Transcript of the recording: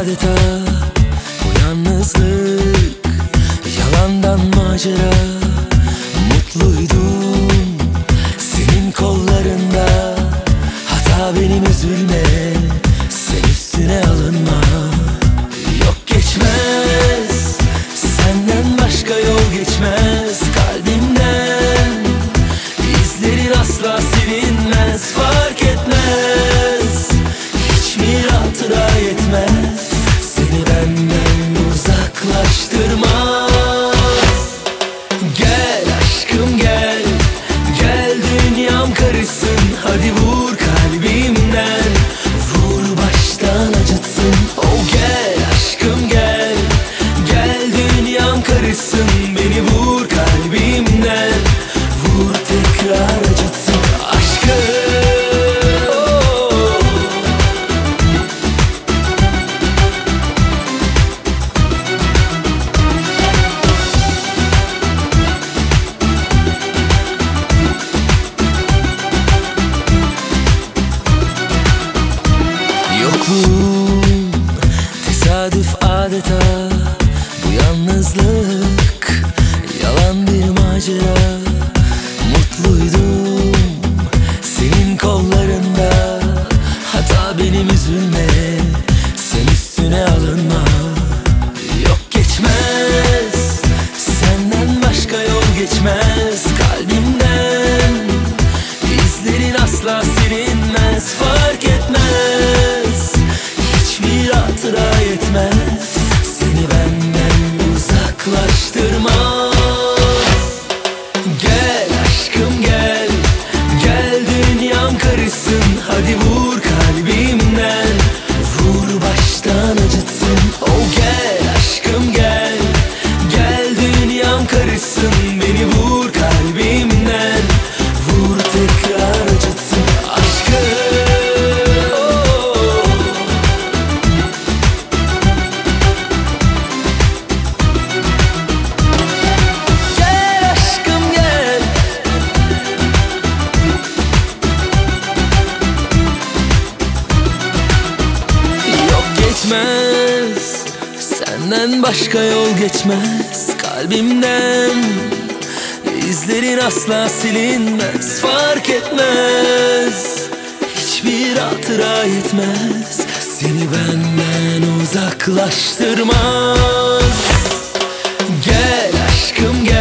adeta bu yalnızlık, yalandan macera. Mutluydum senin kollarında, hata benim, üzülme sen, üstüne alınma. Yok geçmez, senden başka yol geçmez kalbimden. İzlerin asla silinmez, fark etmez, hiç mi hatıra yetmez seni benden uzaklaştırmaz. Gel aşkım gel, gel dünyam karışsın, hadi vur kalbimden, vur baştan acıtsın. Oh gel aşkım gel, gel dünyam karışsın, beni vur kalbimden, vur tekrar acıtsın aşkım. Yokluğum tesadüf adeta, bu yalnızlık yalan bir macera. Mutluydum senin kollarında, hata benim, üzülme sen, üstüne alınma. Yok geçmez, senden başka yol geçmez kalbimden. İzlerin asla silinmez, fark etmez, hiçbir hatıra yetmez seni benden uzaklaştırmaz. Gel aşkım gel, gel dünyam karışsın, hadi vur kalbimden, vur baştan acıtsın. Oh gel aşkım gel, gel dünyam karışsın, beni vur kalbimden, vur tekrar acıtsın aşkım. Gel aşkım gel, yok geçmez, senden başka yol geçmez kalbimden. İzlerin asla silinmez, fark etmez, hiçbir hatıra yetmez seni benden uzaklaştırmaz. Gel aşkım gel,